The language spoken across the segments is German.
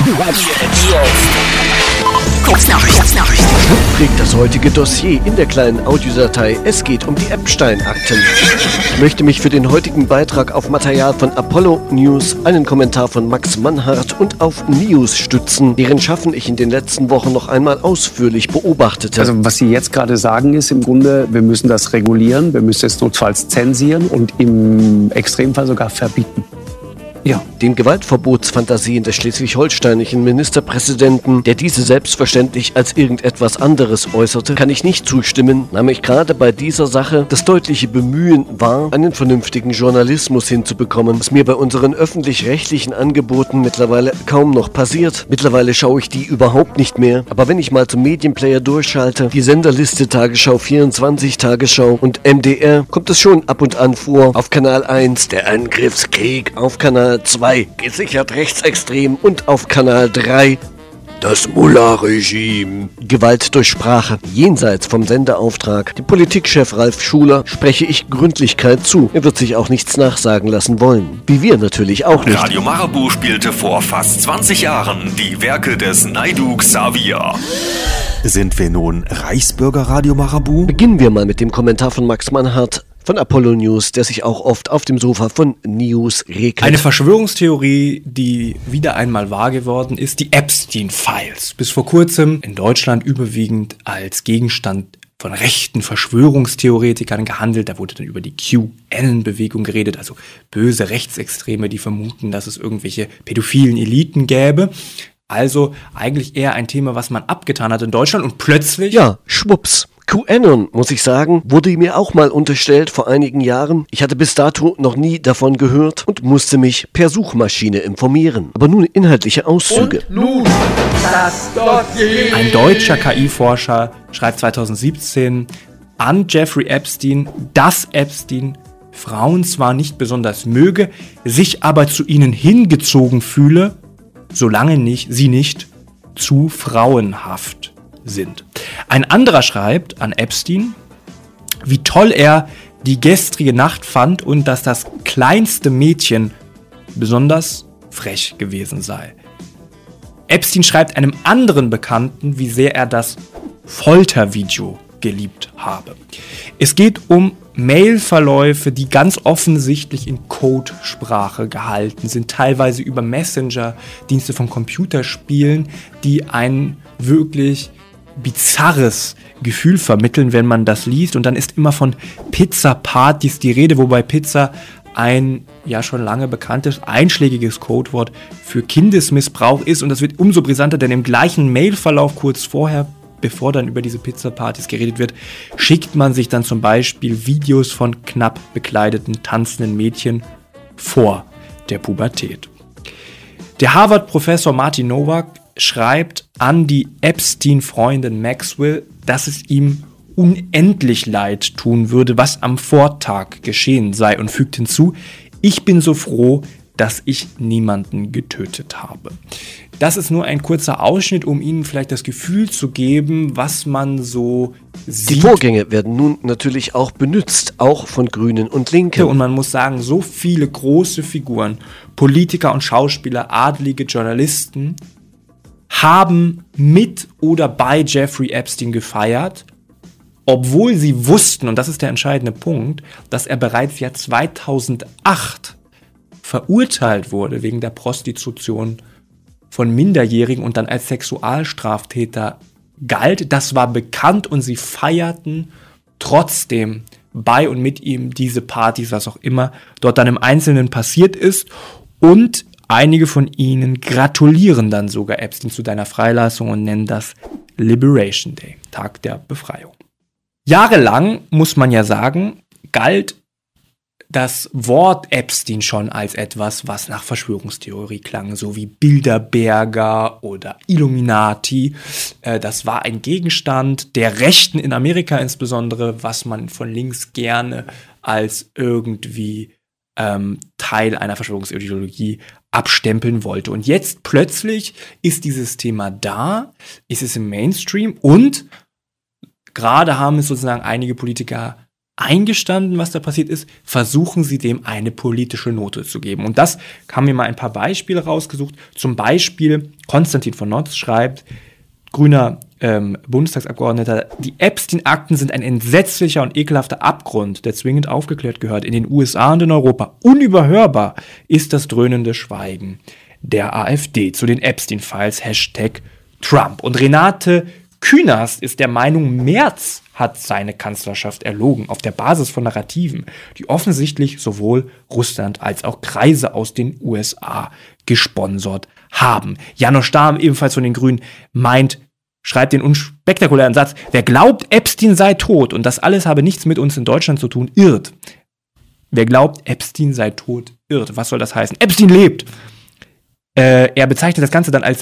Kurznachrichten. Prägt das heutige Dossier in der kleinen Audiodatei. Es geht um die Epstein-Akten. Ich möchte mich für den heutigen Beitrag auf Material von Apollo News, einen Kommentar von Max Mannhardt und auf News stützen, deren Schaffen ich in den letzten Wochen noch einmal ausführlich beobachtete. Also was Sie jetzt gerade sagen ist im Grunde, wir müssen das regulieren, wir müssen es notfalls zensieren und im Extremfall sogar verbieten. Ja, den Gewaltverbotsfantasien des schleswig-holsteinischen Ministerpräsidenten, der diese selbstverständlich als irgendetwas anderes äußerte, kann ich nicht zustimmen, nahm ich gerade bei dieser Sache das deutliche Bemühen wahr, einen vernünftigen Journalismus hinzubekommen, was mir bei unseren öffentlich-rechtlichen Angeboten mittlerweile kaum noch passiert. Mittlerweile schaue ich die überhaupt nicht mehr, aber wenn ich mal zum Medienplayer durchschalte, die Senderliste Tagesschau 24, Tagesschau und MDR, kommt es schon ab und an vor. Auf Kanal 1 der Angriffskrieg, auf Kanal 2 gesichert rechtsextrem und auf Kanal 3 das Mullah-Regime. Gewalt durch Sprache. Jenseits vom Sendeauftrag. Dem Politikchef Ralf Schuler spreche ich Gründlichkeit zu. Er wird sich auch nichts nachsagen lassen wollen. Wie wir natürlich auch nicht. Radio Marabu spielte vor fast 20 Jahren die Werke des Naidu Xavier. Sind wir nun Reichsbürger Radio Marabu? Beginnen wir mal mit dem Kommentar von Max Mannhardt von Apollo News, der sich auch oft auf dem Sofa von News regelt. Eine Verschwörungstheorie, die wieder einmal wahr geworden ist, die Epstein-Files. Bis vor kurzem in Deutschland überwiegend als Gegenstand von rechten Verschwörungstheoretikern gehandelt. Da wurde dann über die QAnon-Bewegung geredet, also böse Rechtsextreme, die vermuten, dass es irgendwelche pädophilen Eliten gäbe. Also eigentlich eher ein Thema, was man abgetan hat in Deutschland und plötzlich... Ja, schwupps. QAnon, muss ich sagen, wurde mir auch mal unterstellt vor einigen Jahren. Ich hatte bis dato noch nie davon gehört und musste mich per Suchmaschine informieren. Aber nun inhaltliche Auszüge. Und nun das Dossier. Ein deutscher KI-Forscher schreibt 2017 an Jeffrey Epstein, dass Epstein Frauen zwar nicht besonders möge, sich aber zu ihnen hingezogen fühle, solange sie nicht zu frauenhaft sind. Ein anderer schreibt an Epstein, wie toll er die gestrige Nacht fand und dass das kleinste Mädchen besonders frech gewesen sei. Epstein schreibt einem anderen Bekannten, wie sehr er das Foltervideo geliebt habe. Es geht um Mailverläufe, die ganz offensichtlich in Codesprache gehalten sind, teilweise über Messenger, Dienste von Computerspielen, die ein wirklich bizarres Gefühl vermitteln, wenn man das liest. Und dann ist immer von Pizza-Partys die Rede, wobei Pizza ein ja schon lange bekanntes, einschlägiges Codewort für Kindesmissbrauch ist. Und das wird umso brisanter, denn im gleichen Mailverlauf kurz vorher, bevor dann über diese Pizza-Partys geredet wird, schickt man sich dann zum Beispiel Videos von knapp bekleideten, tanzenden Mädchen vor der Pubertät. Der Harvard-Professor Martin Nowak schreibt an die Epstein-Freundin Maxwell, dass es ihm unendlich leid tun würde, was am Vortag geschehen sei, und fügt hinzu, ich bin so froh, dass ich niemanden getötet habe. Das ist nur ein kurzer Ausschnitt, um Ihnen vielleicht das Gefühl zu geben, was man so sieht. Die Vorgänge werden nun natürlich auch benutzt, auch von Grünen und Linken. Und man muss sagen, so viele große Figuren, Politiker und Schauspieler, adlige Journalisten, haben mit oder bei Jeffrey Epstein gefeiert, obwohl sie wussten, und das ist der entscheidende Punkt, dass er bereits ja 2008 verurteilt wurde wegen der Prostitution von Minderjährigen und dann als Sexualstraftäter galt. Das war bekannt und sie feierten trotzdem bei und mit ihm diese Partys, was auch immer dort dann im Einzelnen passiert ist. Und einige von ihnen gratulieren dann sogar Epstein zu deiner Freilassung und nennen das Liberation Day, Tag der Befreiung. Jahrelang, muss man ja sagen, galt das Wort Epstein schon als etwas, was nach Verschwörungstheorie klang, so wie Bilderberger oder Illuminati. Das war ein Gegenstand der Rechten in Amerika insbesondere, was man von links gerne als irgendwie Teil einer Verschwörungsideologie abstempeln wollte. Und jetzt plötzlich ist dieses Thema da, ist es im Mainstream und gerade haben es sozusagen einige Politiker eingestanden, was da passiert ist, versuchen sie dem eine politische Note zu geben. Und das haben wir mal ein paar Beispiele rausgesucht. Zum Beispiel Konstantin von Notz schreibt, grüner Bundestagsabgeordneter, die Epstein-Akten sind ein entsetzlicher und ekelhafter Abgrund, der zwingend aufgeklärt gehört. In den USA und in Europa unüberhörbar ist das dröhnende Schweigen der AfD zu den Epstein-Files, #Trump. Und Renate Künast ist der Meinung, Merz hat seine Kanzlerschaft erlogen auf der Basis von Narrativen, die offensichtlich sowohl Russland als auch Kreise aus den USA gesponsert haben. Janosch Dahm, ebenfalls von den Grünen, schreibt den unspektakulären Satz, wer glaubt, Epstein sei tot und das alles habe nichts mit uns in Deutschland zu tun, irrt. Wer glaubt, Epstein sei tot, irrt. Was soll das heißen? Epstein lebt. Er bezeichnet das Ganze dann als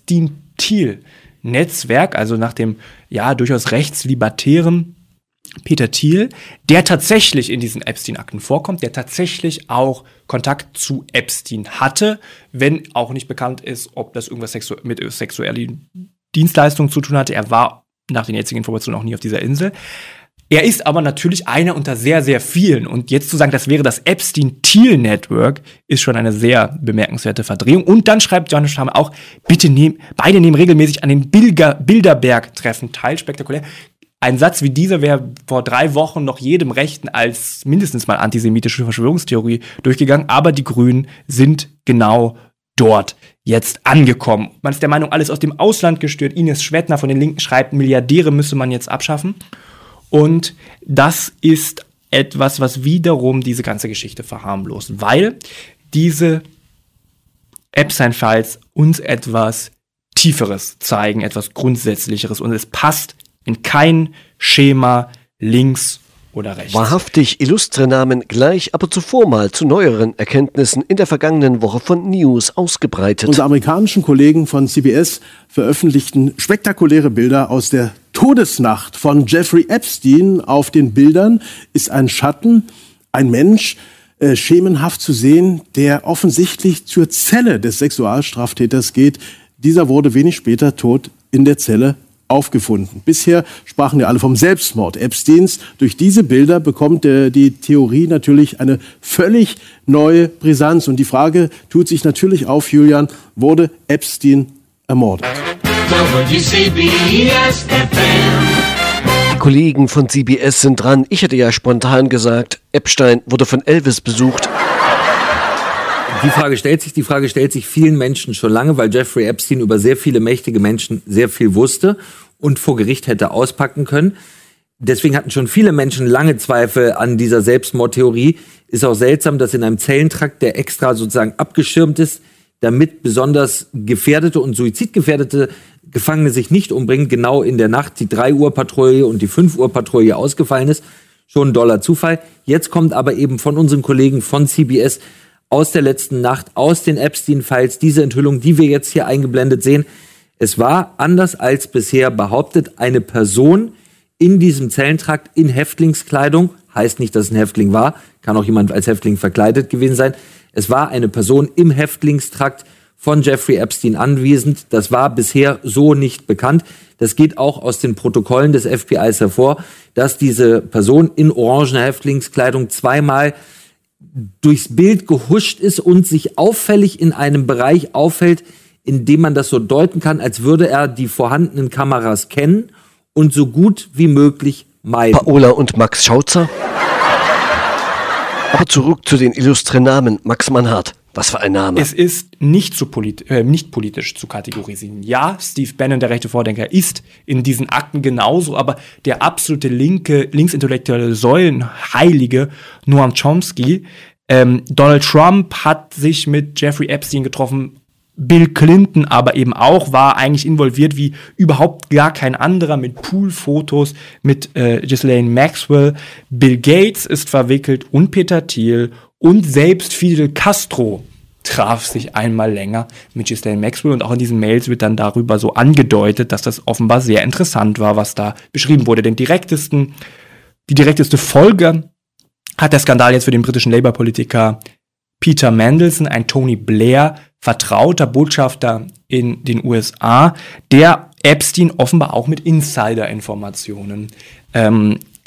Epstein-Thiel-Netzwerk, also nach dem durchaus rechtslibertären Peter Thiel, der tatsächlich in diesen Epstein-Akten vorkommt, der tatsächlich auch Kontakt zu Epstein hatte, wenn auch nicht bekannt ist, ob das irgendwas mit sexuellen Dienstleistungen zu tun hatte. Er war nach den jetzigen Informationen auch nie auf dieser Insel. Er ist aber natürlich einer unter sehr, sehr vielen. Und jetzt zu sagen, das wäre das Epstein-Thiel-Network, ist schon eine sehr bemerkenswerte Verdrehung. Und dann schreibt Janosch Dahm auch, beide nehmen regelmäßig an den Bilderberg-Treffen teil, spektakulär. Ein Satz wie dieser wäre vor 3 Wochen noch jedem Rechten als mindestens mal antisemitische Verschwörungstheorie durchgegangen. Aber die Grünen sind genau dort jetzt angekommen. Man ist der Meinung, alles aus dem Ausland gestört. Ines Schwedner von den Linken schreibt, Milliardäre müsse man jetzt abschaffen. Und das ist etwas, was wiederum diese ganze Geschichte verharmlost, weil diese Epstein-Files uns etwas Tieferes zeigen, etwas Grundsätzlicheres und es passt in kein Schema links oder rechts. Wahrhaftig illustre Namen gleich, aber zuvor mal zu neueren Erkenntnissen in der vergangenen Woche von News ausgebreitet. Unsere amerikanischen Kollegen von CBS veröffentlichten spektakuläre Bilder aus der Todesnacht von Jeffrey Epstein. Auf den Bildern ist ein Schatten, ein Mensch, schemenhaft zu sehen, der offensichtlich zur Zelle des Sexualstraftäters geht. Dieser wurde wenig später tot in der Zelle aufgefunden. Bisher sprachen wir alle vom Selbstmord Epsteins. Durch diese Bilder bekommt die Theorie natürlich eine völlig neue Brisanz. Und die Frage tut sich natürlich auf, Julian, wurde Epstein ermordet? Die Kollegen von CBS sind dran. Ich hätte ja spontan gesagt, Epstein wurde von Elvis besucht. Die Frage stellt sich vielen Menschen schon lange, weil Jeffrey Epstein über sehr viele mächtige Menschen sehr viel wusste und vor Gericht hätte auspacken können. Deswegen hatten schon viele Menschen lange Zweifel an dieser Selbstmordtheorie. Ist auch seltsam, dass in einem Zellentrakt, der extra sozusagen abgeschirmt ist, damit besonders gefährdete und suizidgefährdete Gefangene sich nicht umbringen, genau in der Nacht die 3-Uhr-Patrouille und die 5-Uhr-Patrouille ausgefallen ist. Schon ein doller Zufall. Jetzt kommt aber eben von unseren Kollegen von CBS aus der letzten Nacht, aus den Epstein-Files, diese Enthüllung, die wir jetzt hier eingeblendet sehen. Es war, anders als bisher behauptet, eine Person in diesem Zellentrakt in Häftlingskleidung. Heißt nicht, dass es ein Häftling war, kann auch jemand als Häftling verkleidet gewesen sein. Es war eine Person im Häftlingstrakt von Jeffrey Epstein anwesend. Das war bisher so nicht bekannt. Das geht auch aus den Protokollen des FBIs hervor, dass diese Person in orangener Häftlingskleidung zweimal durchs Bild gehuscht ist und sich auffällig in einem Bereich aufhält, in dem man das so deuten kann, als würde er die vorhandenen Kameras kennen und so gut wie möglich meiden. Paola und Max Schauzer. Aber zurück zu den illustren Namen. Max Mannhardt. Was für ein Name. Es ist nicht politisch zu kategorisieren. Ja, Steve Bannon, der rechte Vordenker, ist in diesen Akten genauso, aber der absolute linksintellektuelle Säulenheilige Noam Chomsky, Donald Trump hat sich mit Jeffrey Epstein getroffen, Bill Clinton aber eben auch, war eigentlich involviert wie überhaupt gar kein anderer mit Poolfotos, mit Ghislaine Maxwell. Bill Gates ist verwickelt und Peter Thiel und selbst Fidel Castro traf sich einmal länger mit Ghislaine Maxwell und auch in diesen Mails wird dann darüber so angedeutet, dass das offenbar sehr interessant war, was da beschrieben wurde. Die direkteste Folge hat der Skandal jetzt für den britischen Labour-Politiker Peter Mandelson, ein Tony Blair vertrauter Botschafter in den USA, der Epstein offenbar auch mit Insider-Informationen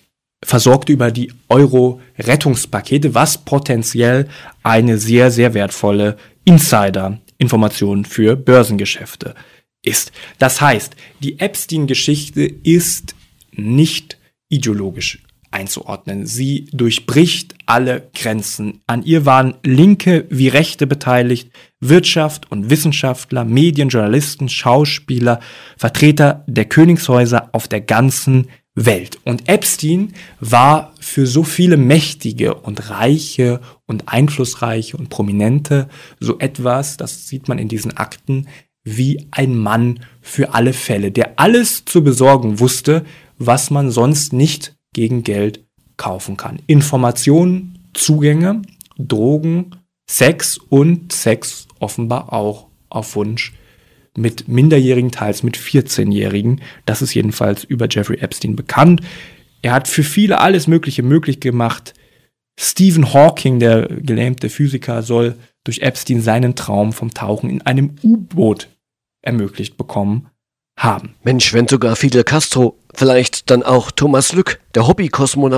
versorgte über die Euro-Rettungspakete, was potenziell eine sehr, sehr wertvolle Insider-Information für Börsengeschäfte ist. Das heißt, die Epstein-Geschichte ist nicht ideologisch einzuordnen. Sie durchbricht alle Grenzen. An ihr waren Linke wie Rechte beteiligt, Wirtschaft und Wissenschaftler, Medien, Journalisten, Schauspieler, Vertreter der Königshäuser auf der ganzen Welt. Und Epstein war für so viele Mächtige und Reiche und Einflussreiche und Prominente so etwas, das sieht man in diesen Akten, wie ein Mann für alle Fälle, der alles zu besorgen wusste, was man sonst nicht gegen Geld kaufen kann. Informationen, Zugänge, Drogen, Sex und Sex offenbar auch auf Wunsch mit Minderjährigen, teils mit 14-Jährigen. Das ist jedenfalls über Jeffrey Epstein bekannt. Er hat für viele alles Mögliche möglich gemacht. Stephen Hawking, der gelähmte Physiker, soll durch Epstein seinen Traum vom Tauchen in einem U-Boot ermöglicht bekommen haben. Mensch, wenn sogar Fidel Castro, vielleicht dann auch Thomas Lück, der Hobby-Kosmonaut.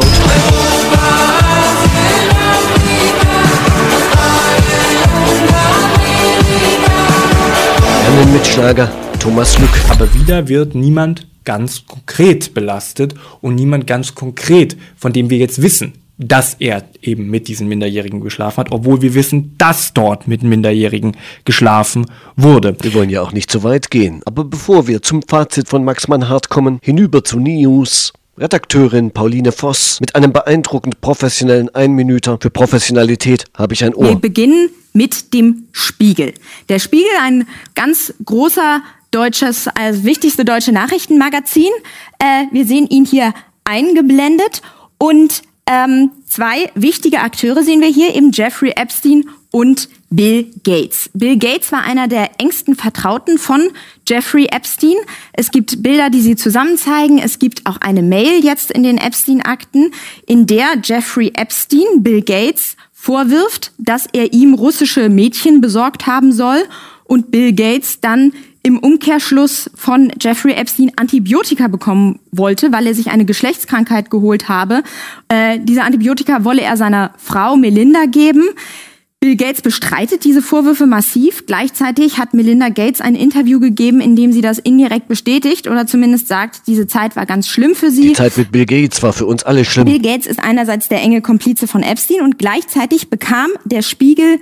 Einen Mitschlager, Thomas Lück. Aber wieder wird niemand ganz konkret belastet und niemand ganz konkret, von dem wir jetzt wissen, dass er eben mit diesen Minderjährigen geschlafen hat, obwohl wir wissen, dass dort mit Minderjährigen geschlafen wurde. Wir wollen ja auch nicht zu weit gehen. Aber bevor wir zum Fazit von Max Mannhardt kommen, hinüber zu News. Redakteurin Pauline Voss mit einem beeindruckend professionellen Einminüter. Für Professionalität habe ich ein Ohr. Wir beginnen mit dem Spiegel. Der Spiegel, ein ganz großer deutsches, also wichtigste deutsche Nachrichtenmagazin. Wir sehen ihn hier eingeblendet und zwei wichtige Akteure sehen wir hier, eben Jeffrey Epstein und Bill Gates. Bill Gates war einer der engsten Vertrauten von Jeffrey Epstein. Es gibt Bilder, die sie zusammen zeigen. Es gibt auch eine Mail jetzt in den Epstein-Akten, in der Jeffrey Epstein Bill Gates vorwirft, dass er ihm russische Mädchen besorgt haben soll und Bill Gates dann im Umkehrschluss von Jeffrey Epstein Antibiotika bekommen wollte, weil er sich eine Geschlechtskrankheit geholt habe. Diese Antibiotika wolle er seiner Frau Melinda geben. Bill Gates bestreitet diese Vorwürfe massiv. Gleichzeitig hat Melinda Gates ein Interview gegeben, in dem sie das indirekt bestätigt oder zumindest sagt, diese Zeit war ganz schlimm für sie. Die Zeit mit Bill Gates war für uns alle schlimm. Bill Gates ist einerseits der enge Komplize von Epstein und gleichzeitig bekam der Spiegel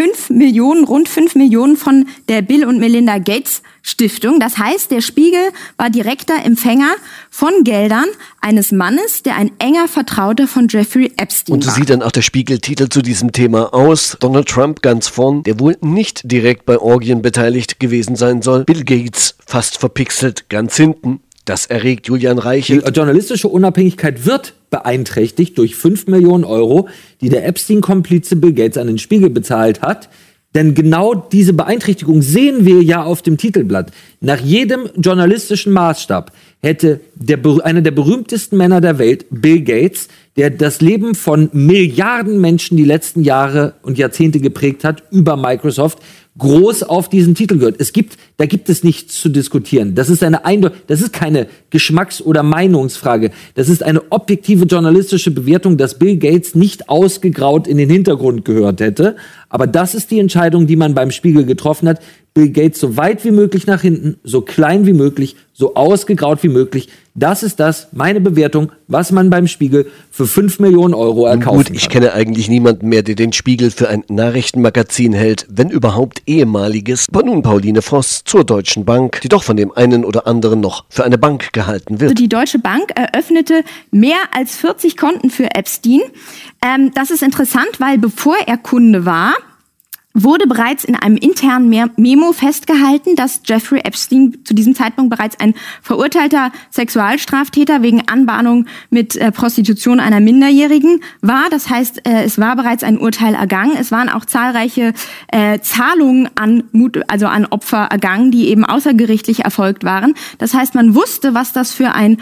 rund 5 Millionen von der Bill und Melinda Gates Stiftung. Das heißt, der Spiegel war direkter Empfänger von Geldern eines Mannes, der ein enger Vertrauter von Jeffrey Epstein war. Und so sieht dann auch der Spiegeltitel zu diesem Thema aus. Donald Trump ganz vorn, der wohl nicht direkt bei Orgien beteiligt gewesen sein soll. Bill Gates fast verpixelt ganz hinten. Das erregt Julian Reichelt. Die journalistische Unabhängigkeit wird beeinträchtigt durch 5 Millionen Euro, die der Epstein-Komplize Bill Gates an den Spiegel bezahlt hat. Denn genau diese Beeinträchtigung sehen wir ja auf dem Titelblatt. Nach jedem journalistischen Maßstab hätte einer der berühmtesten Männer der Welt, Bill Gates, der das Leben von Milliarden Menschen die letzten Jahre und Jahrzehnte geprägt hat, über Microsoft, groß auf diesen Titel gehört. Da gibt es nichts zu diskutieren. Das ist keine Geschmacks- oder Meinungsfrage. Das ist eine objektive journalistische Bewertung, dass Bill Gates nicht ausgegraut in den Hintergrund gehört hätte. Aber das ist die Entscheidung, die man beim Spiegel getroffen hat. Bill Gates so weit wie möglich nach hinten, so klein wie möglich, so ausgegraut wie möglich. Das ist meine Bewertung, was man beim Spiegel für 5 Millionen Euro erkaufen kann. Gut, ich kenne eigentlich niemanden mehr, der den Spiegel für ein Nachrichtenmagazin hält, wenn überhaupt ehemaliges. Aber nun Pauline Voss zur Deutschen Bank, die doch von dem einen oder anderen noch für eine Bank gehalten wird. Die Deutsche Bank eröffnete mehr als 40 Konten für Epstein. Das ist interessant, weil bevor er Kunde war, wurde bereits in einem internen Memo festgehalten, dass Jeffrey Epstein zu diesem Zeitpunkt bereits ein verurteilter Sexualstraftäter wegen Anbahnung mit Prostitution einer Minderjährigen war. Das heißt, es war bereits ein Urteil ergangen. Es waren auch zahlreiche Zahlungen an Opfer ergangen, die eben außergerichtlich erfolgt waren. Das heißt, man wusste, was das für ein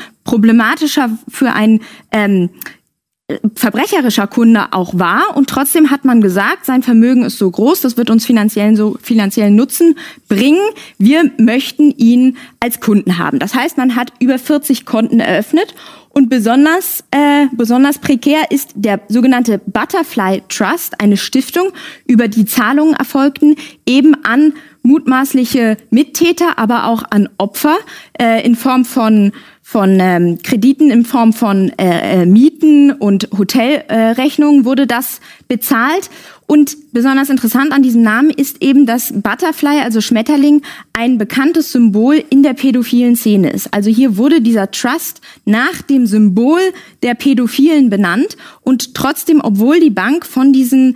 verbrecherischer Kunde auch war, und trotzdem hat man gesagt, sein Vermögen ist so groß, das wird uns finanziellen Nutzen bringen, wir möchten ihn als Kunden haben. Das heißt, man hat über 40 Konten eröffnet Und besonders prekär ist der sogenannte Butterfly Trust, eine Stiftung, über die Zahlungen erfolgten, eben an mutmaßliche Mittäter, aber auch an Opfer in Form von Krediten, in Form von Mieten und Hotelrechnungen wurde das bezahlt. Und besonders interessant an diesem Namen ist eben, dass Butterfly, also Schmetterling, ein bekanntes Symbol in der pädophilen Szene ist. Also hier wurde dieser Trust nach dem Symbol der Pädophilen benannt und trotzdem, obwohl die Bank von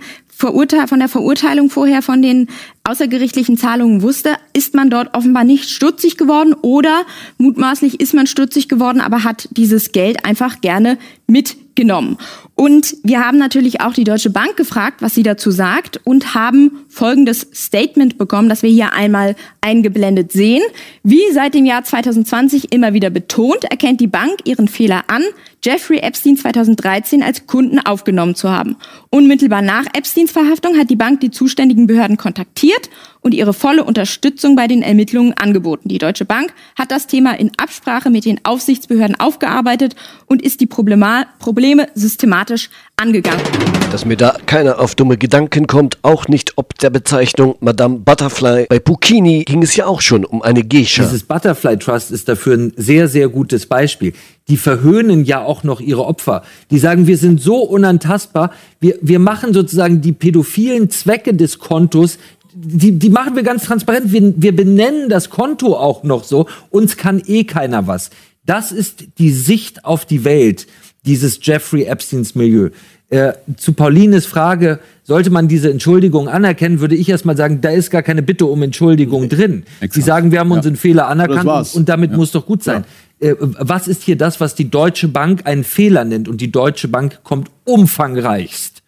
der Verurteilung vorher von den außergerichtlichen Zahlungen wusste, ist man dort offenbar nicht stutzig geworden oder mutmaßlich ist man stutzig geworden, aber hat dieses Geld einfach gerne mitgenommen. Und wir haben natürlich auch die Deutsche Bank gefragt, was sie dazu sagt und haben folgendes Statement bekommen, das wir hier einmal eingeblendet sehen. Wie seit dem Jahr 2020 immer wieder betont, erkennt die Bank ihren Fehler an, Jeffrey Epstein 2013 als Kunden aufgenommen zu haben. Unmittelbar nach Epsteins Verhaftung hat die Bank die zuständigen Behörden kontaktiert und ihre volle Unterstützung bei den Ermittlungen angeboten. Die Deutsche Bank hat das Thema in Absprache mit den Aufsichtsbehörden aufgearbeitet und ist die Probleme systematisch angegangen. Dass mir da keiner auf dumme Gedanken kommt, auch nicht ob der Bezeichnung Madame Butterfly. Bei Puccini ging es ja auch schon um eine Geisha. Dieses Butterfly Trust ist dafür ein sehr, sehr gutes Beispiel. Die verhöhnen ja auch noch ihre Opfer. Die sagen, wir sind so unantastbar, wir machen sozusagen die pädophilen Zwecke des Kontos, die machen wir ganz transparent. Wir benennen das Konto auch noch so. Uns kann keiner was. Das ist die Sicht auf die Welt, dieses Jeffrey Epsteins Milieu. Zu Paulines Frage, sollte man diese Entschuldigung anerkennen, würde ich erstmal sagen, da ist gar keine Bitte um Entschuldigung drin. Exakt. Sie sagen, wir haben unseren Fehler anerkannt und damit muss doch gut sein. Ja. Was ist hier das, was die Deutsche Bank einen Fehler nennt? Und die Deutsche Bank kommt umfangreichst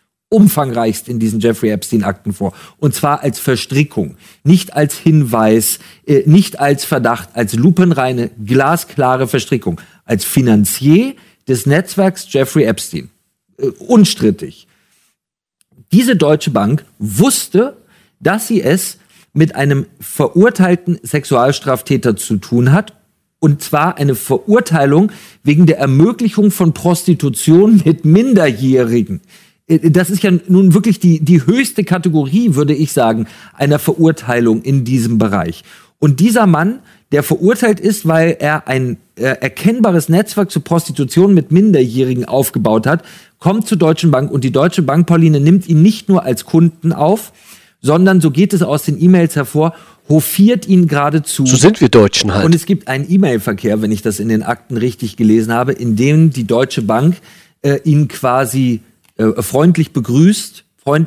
in diesen Jeffrey Epstein-Akten vor. Und zwar als Verstrickung, nicht als Hinweis, nicht als Verdacht, als lupenreine, glasklare Verstrickung, als Finanzier des Netzwerks Jeffrey Epstein. Unstrittig. Diese Deutsche Bank wusste, dass sie es mit einem verurteilten Sexualstraftäter zu tun hat, und zwar eine Verurteilung wegen der Ermöglichung von Prostitution mit Minderjährigen. Das ist ja nun wirklich die höchste Kategorie, würde ich sagen, einer Verurteilung in diesem Bereich. Und dieser Mann, der verurteilt ist, weil er ein erkennbares Netzwerk zur Prostitution mit Minderjährigen aufgebaut hat, kommt zur Deutschen Bank und die Deutsche Bank, Pauline, nimmt ihn nicht nur als Kunden auf, sondern, so geht es aus den E-Mails hervor, hofiert ihn geradezu. So sind wir Deutschen halt. Und es gibt einen E-Mail-Verkehr, wenn ich das in den Akten richtig gelesen habe, in dem die Deutsche Bank ihn quasi freundlich begrüßt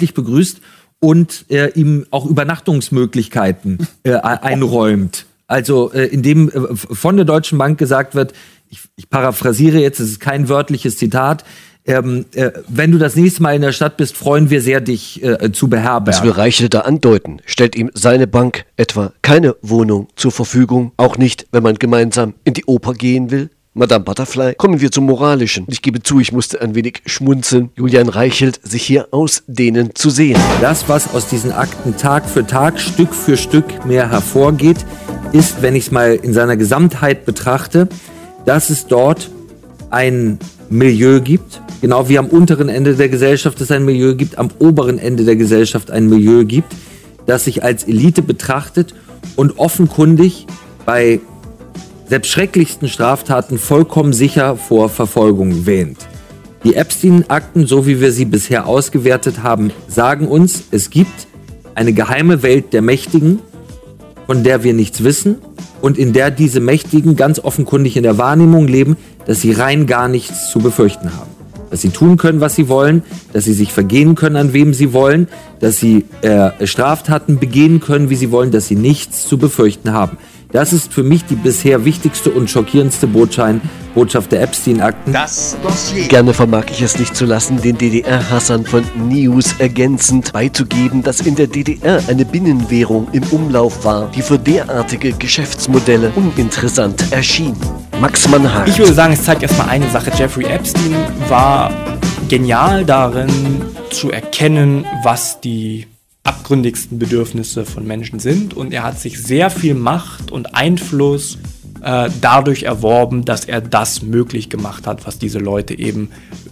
und ihm auch Übernachtungsmöglichkeiten einräumt. Also in dem von der Deutschen Bank gesagt wird, ich paraphrasiere jetzt, es ist kein wörtliches Zitat, wenn du das nächste Mal in der Stadt bist, freuen wir sehr, dich zu beherbergen. Was will Reichel da andeuten? Stellt ihm seine Bank etwa keine Wohnung zur Verfügung? Auch nicht, wenn man gemeinsam in die Oper gehen will? Madame Butterfly, kommen wir zum Moralischen. Ich gebe zu, ich musste ein wenig schmunzeln, Julian Reichelt sich hier ausdehnen zu sehen. Das, was aus diesen Akten Tag für Tag, Stück für Stück mehr hervorgeht, ist, wenn ich es mal in seiner Gesamtheit betrachte, dass es dort ein Milieu gibt, genau wie am unteren Ende der Gesellschaft es ein Milieu gibt, am oberen Ende der Gesellschaft ein Milieu gibt, das sich als Elite betrachtet und offenkundig bei selbst schrecklichsten Straftaten vollkommen sicher vor Verfolgung wähnt. Die Epstein-Akten, so wie wir sie bisher ausgewertet haben, sagen uns, es gibt eine geheime Welt der Mächtigen, von der wir nichts wissen und in der diese Mächtigen ganz offenkundig in der Wahrnehmung leben, dass sie rein gar nichts zu befürchten haben. Dass sie tun können, was sie wollen, dass sie sich vergehen können, an wem sie wollen, dass sie Straftaten begehen können, wie sie wollen, dass sie nichts zu befürchten haben. Das ist für mich die bisher wichtigste und schockierendste Botschaft der Epstein-Akten. Das Dossier. Gerne vermag ich es nicht zu lassen, den DDR-Hassern von News ergänzend beizugeben, dass in der DDR eine Binnenwährung im Umlauf war, die für derartige Geschäftsmodelle uninteressant erschien. Max Mannhardt. Ich würde sagen, es zeigt erstmal eine Sache. Jeffrey Epstein war genial darin, zu erkennen, was die abgründigsten Bedürfnisse von Menschen sind, und er hat sich sehr viel Macht und Einfluss dadurch erworben, dass er das möglich gemacht hat, was diese Leute eben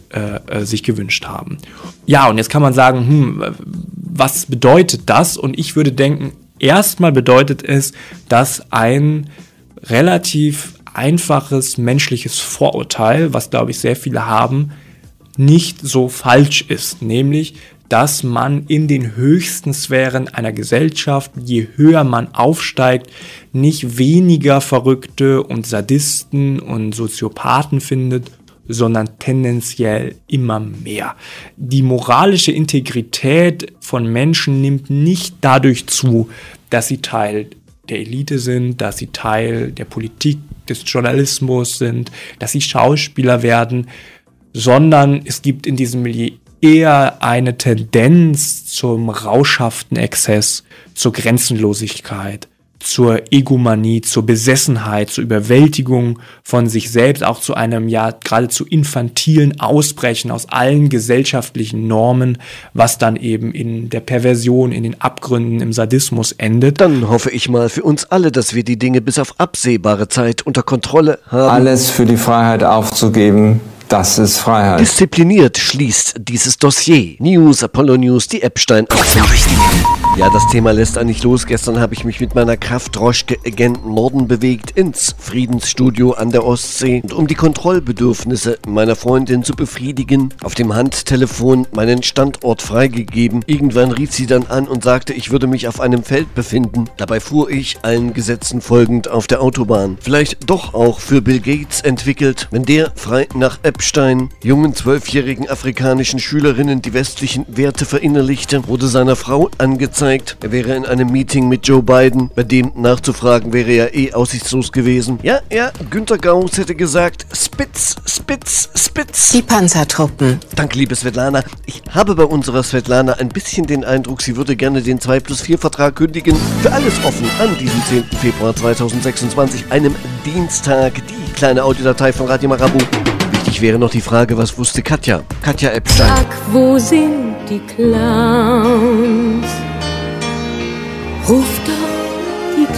sich gewünscht haben. Ja, und jetzt kann man sagen, was bedeutet das? Und ich würde denken, erstmal bedeutet es, dass ein relativ einfaches menschliches Vorurteil, was, glaube ich, sehr viele haben, nicht so falsch ist. Nämlich, dass man in den höchsten Sphären einer Gesellschaft, je höher man aufsteigt, nicht weniger Verrückte und Sadisten und Soziopathen findet, sondern tendenziell immer mehr. Die moralische Integrität von Menschen nimmt nicht dadurch zu, dass sie Teil der Elite sind, dass sie Teil der Politik, des Journalismus sind, dass sie Schauspieler werden, sondern es gibt in diesem Milieu eher eine Tendenz zum rauschhaften Exzess, zur Grenzenlosigkeit, zur Egomanie, zur Besessenheit, zur Überwältigung von sich selbst, auch zu einem ja geradezu infantilen Ausbrechen aus allen gesellschaftlichen Normen, was dann eben in der Perversion, in den Abgründen, im Sadismus endet. Dann hoffe ich mal für uns alle, dass wir die Dinge bis auf absehbare Zeit unter Kontrolle haben. Alles für die Freiheit aufzugeben, das ist Freiheit. Diszipliniert schließt dieses Dossier. News, Apollo News, die Epstein-Akten. Ja, das Thema lässt eigentlich los. Gestern habe ich mich mit meiner Kraftdroschke gen Norden bewegt, ins Friedensstudio an der Ostsee. Und um die Kontrollbedürfnisse meiner Freundin zu befriedigen, auf dem Handtelefon meinen Standort freigegeben. Irgendwann rief sie dann an und sagte, ich würde mich auf einem Feld befinden. Dabei fuhr ich, allen Gesetzen folgend, auf der Autobahn. Vielleicht doch auch für Bill Gates entwickelt, wenn der frei nach Epstein jungen 12-jährigen afrikanischen Schülerinnen die westlichen Werte verinnerlichte, wurde seiner Frau angezeigt, er wäre in einem Meeting mit Joe Biden, bei dem nachzufragen wäre ja aussichtslos gewesen. Ja, Günter Gauss hätte gesagt, Spitz. Die Panzertruppen. Danke, liebe Svetlana. Ich habe bei unserer Svetlana ein bisschen den Eindruck, sie würde gerne den 2+4-Vertrag kündigen. Für alles offen an diesem 10. Februar 2026, einem Dienstag, die kleine Audiodatei von Radio Marabu. Wichtig wäre noch die Frage, was wusste Katja Epstein? Sag, wo sind die Clowns? Ruf doch die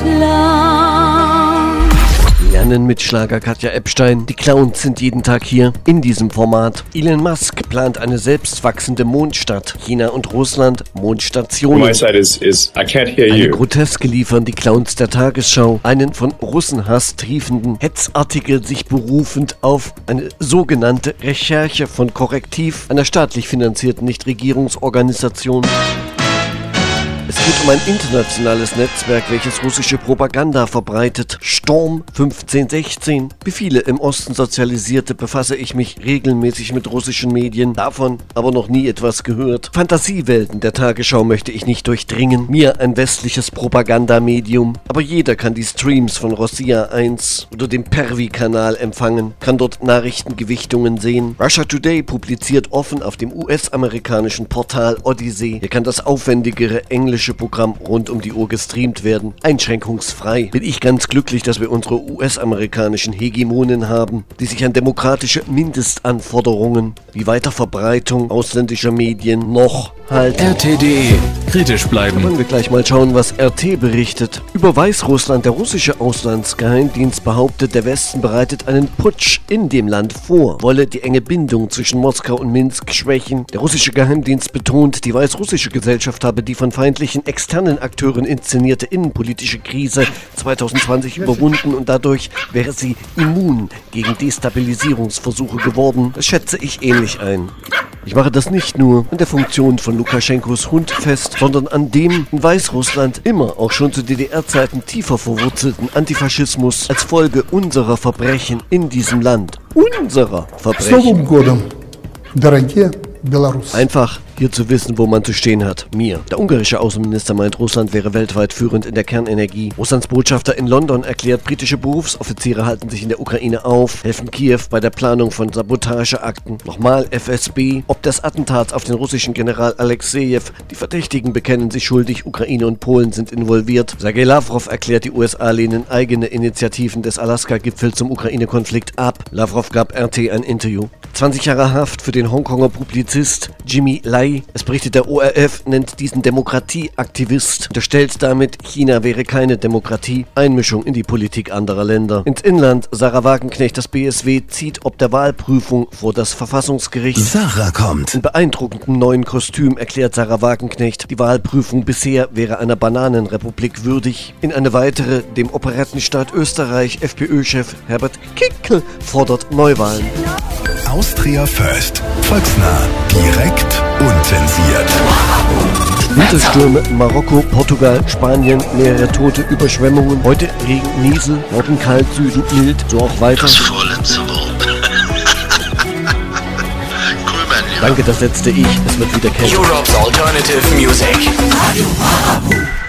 Clowns. Lernen mit Schlager Katja Epstein. Die Clowns sind jeden Tag hier in diesem Format. Elon Musk plant eine selbstwachsende Mondstadt. China und Russland Mondstationen. My side is I can't hear Eine you. Groteske liefern die Clowns der Tagesschau. Einen von Russenhass triefenden Hetzartikel sich berufend auf eine sogenannte Recherche von Korrektiv, einer staatlich finanzierten Nichtregierungsorganisation. Es geht um ein internationales Netzwerk, welches russische Propaganda verbreitet. Storm 1516. Wie viele im Osten Sozialisierte befasse ich mich regelmäßig mit russischen Medien, davon aber noch nie etwas gehört. Fantasiewelten der Tagesschau möchte ich nicht durchdringen. Mir ein westliches Propagandamedium. Aber jeder kann die Streams von Rossiya 1 oder dem Pervi-Kanal empfangen, kann dort Nachrichtengewichtungen sehen. Russia Today publiziert offen auf dem US-amerikanischen Portal Odyssey. Hier kann das aufwendigere englische Programm rund um die Uhr gestreamt werden. Einschränkungsfrei. Bin ich ganz glücklich, dass wir unsere US-amerikanischen Hegemonen haben, die sich an demokratische Mindestanforderungen wie Weiterverbreitung ausländischer Medien noch halten. RT.de. Kritisch bleiben. Wollen wir gleich mal schauen, was RT berichtet. Über Weißrussland. Der russische Auslandsgeheimdienst behauptet, der Westen bereitet einen Putsch in dem Land vor, wolle die enge Bindung zwischen Moskau und Minsk schwächen. Der russische Geheimdienst betont, die weißrussische Gesellschaft habe die von feindlichen externen Akteuren inszenierte innenpolitische Krise 2020 überwunden und dadurch wäre sie immun gegen Destabilisierungsversuche geworden. Das schätze ich ähnlich ein. Ich mache das nicht nur an der Funktion von Lukaschenkos Hund fest, sondern an dem in Weißrussland immer auch schon zu DDR-Zeiten tiefer verwurzelten Antifaschismus als Folge unserer Verbrechen in diesem Land. Unserer Verbrechen. Einfach hier zu wissen, wo man zu stehen hat. Mir. Der ungarische Außenminister meint, Russland wäre weltweit führend in der Kernenergie. Russlands Botschafter in London erklärt, britische Berufsoffiziere halten sich in der Ukraine auf, helfen Kiew bei der Planung von Sabotageakten. Nochmal FSB. Ob des Attentats auf den russischen General Alexejew. Die Verdächtigen bekennen sich schuldig. Ukraine und Polen sind involviert. Sergei Lavrov erklärt, die USA lehnen eigene Initiativen des Alaska-Gipfels zum Ukraine-Konflikt ab. Lavrov gab RT ein Interview. 20 Jahre Haft für den Hongkonger Publizist Jimmy Lai. Es berichtet der ORF, nennt diesen Demokratieaktivist. Unterstellt damit, China wäre keine Demokratie. Einmischung in die Politik anderer Länder. Ins Inland, Sarah Wagenknecht, das BSW, zieht ob der Wahlprüfung vor das Verfassungsgericht. Sarah kommt. In beeindruckendem neuen Kostüm erklärt Sarah Wagenknecht, die Wahlprüfung bisher wäre einer Bananenrepublik würdig. In eine weitere, dem Operettenstaat Österreich, FPÖ-Chef Herbert Kickl fordert Neuwahlen. Austria First. Volksnah. Direkt. Unzensiert. Winterstürme in Marokko, Portugal, Spanien, mehrere Tote, Überschwemmungen. Heute Regen, Niesel, Norden kalt, Süden mild, so auch weiter. Das vorletzte Wort. Cool, man, ja. Danke, das letzte Ich. Es wird wieder kälter. Europe's Alternative Music.